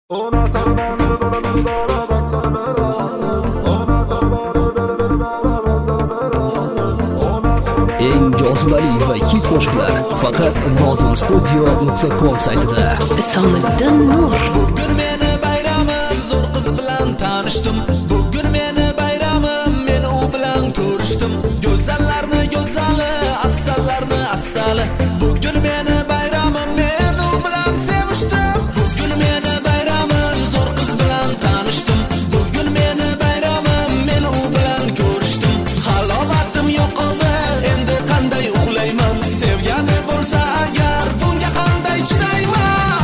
Eng jozibali va hit qo'shiqlar faqat nozimstudio.com saytida. Isomiddin Nur. Bugun meni bayramim, zo'r qiz bilan tanishdim. Bugun meni bayramim, men u bilan ko'rishdim. Go'zallarni go'zali, assallarni assali. Bugun meni bayramim, men u bilan sevishdim. Bugun meni bayramim, zo'r qiz bilan tanishdim. Bugun meni bayramim, men u bilan ko'rishdim. Halovatim yo'qoldi, endi qanday uxlayman? Sevgani bo'lsa agar, bunga qanday chidayman?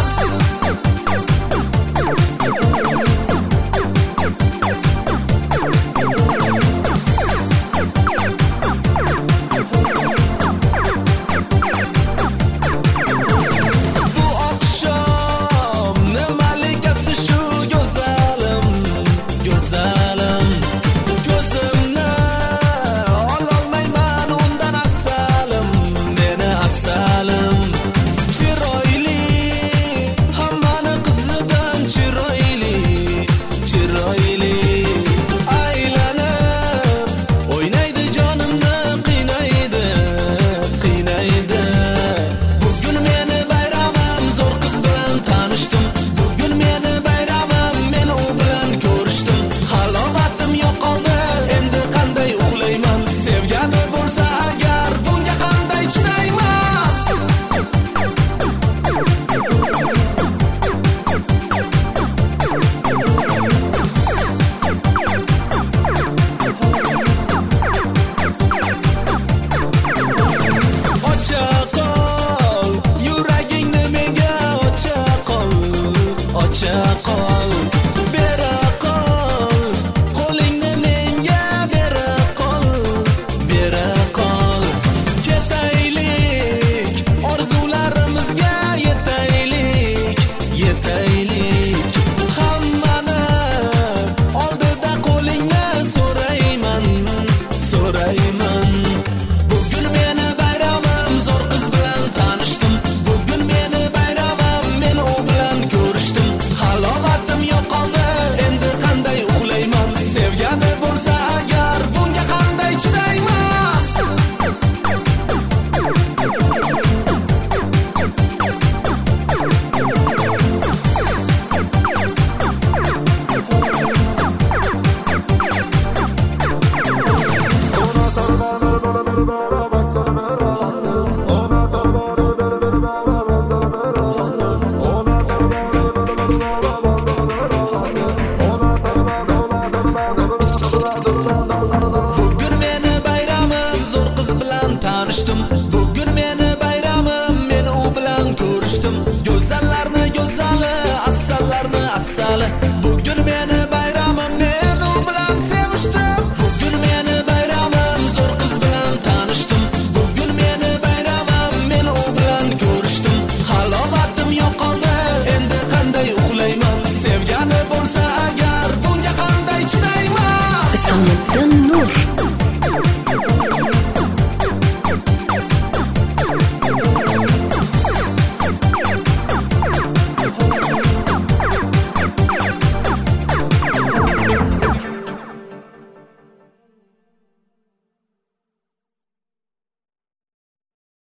Bugun meni bayramim, men u bilan ko'rishdim. Go'zallarni go'zali, assallarni assali.